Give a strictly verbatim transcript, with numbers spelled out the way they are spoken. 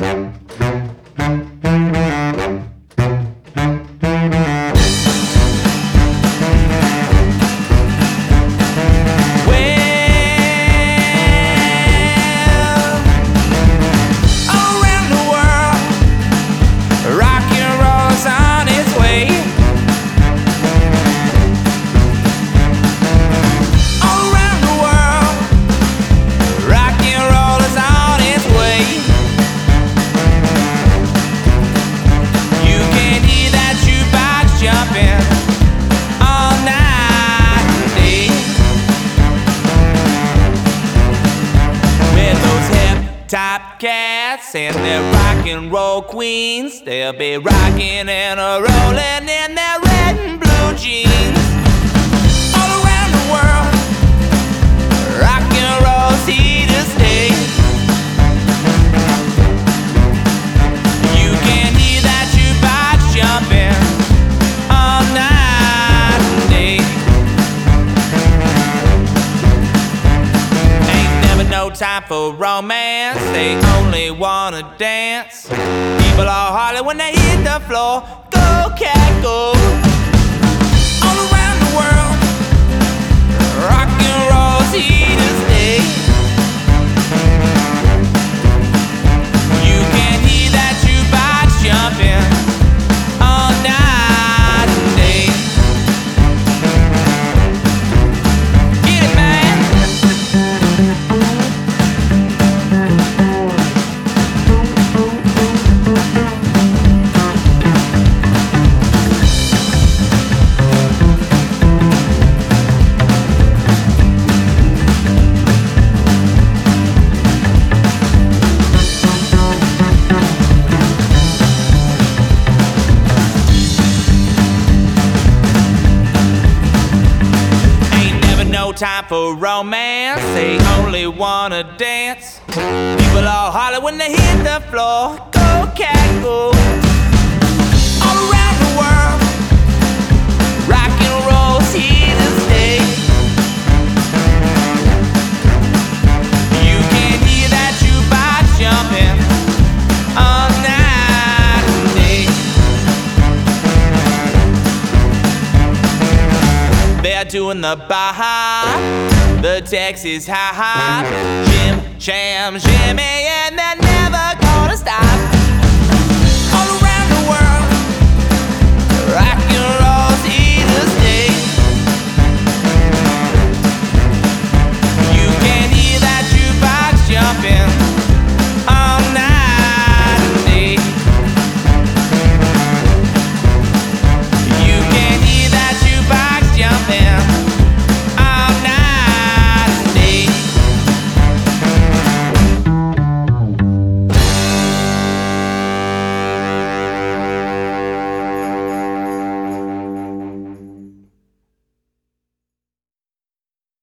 Top cats and their rock and roll queens, they'll be rocking and a rolling in their red and blue jeans. All around the world, rock and roll's here to stay. You can hear that jukebox jumping all night and day. Ain't never no time for romance, they only wanna dance. People are hollering when they hit the floor. Go, cat, go. All around the world, rock and roll's here to stay. You can hear that jukebox jumping all night and day. Get it, man. Time for romance, they only wanna dance. People all holler when they hit the floor. Go, cat, go. All around the world, rock and roll's here to stay. You can hear that jukebox jumping all night and day. They're doing the Baja, the Texas high hop, Jim, Jam, Jimmy, and then